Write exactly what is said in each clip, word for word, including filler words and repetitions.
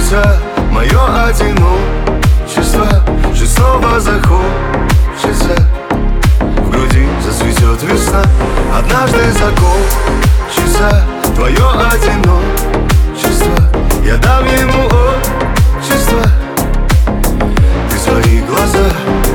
Кончится мое одиночество, жизнь снова захочется, в груди зацветет весна. Однажды закончится твое одиночество, я дам ему отчество, ты свои глаза.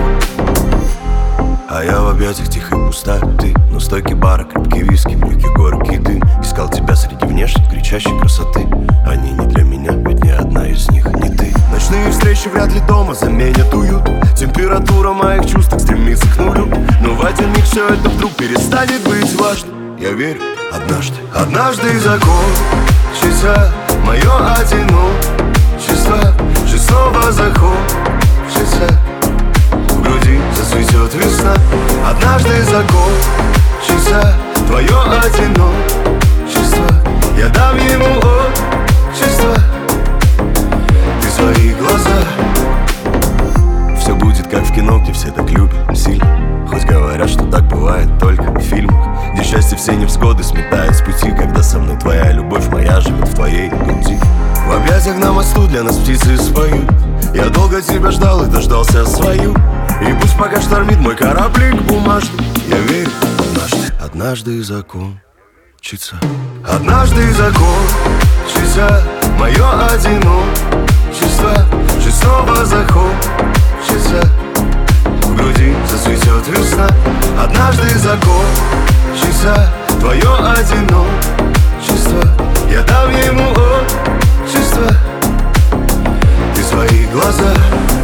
А я в объятиях тихой пустоты, но стойки бара, крепкие виски, легкий горький дым. Искал тебя среди внешних кричащей красоты. Они не для меня, ведь ни одна из них не ты. Ночные встречи вряд ли дома заменят уют. Температура моих чувств стремится к нулю, но в один миг все это вдруг перестанет быть важным. Я верю, однажды, однажды закончится мое одиночество, жизнь снова захочется, в груди зацветет весна. Однажды закончится твое одиночество, я дам ему отчество, ты свои глаза. Все будет как в кино, где все так любят сильно, хоть говорят, что так бывает только в фильмах, где счастье все невзгоды сметает с пути, когда со мной твоя любовь моя живет в твоей груди. В объятиях на мосту для нас птицы споют. Я долго тебя ждал и дождался свою, и пусть пока штормит мой кораблик бумажный, я верю, однажды, однажды закончится. Однажды закончится мое одиночество, жизнь снова захочется, в груди зацветет весна. Однажды закончится твое одиночество, я дам ему отчество, ты свои глаза.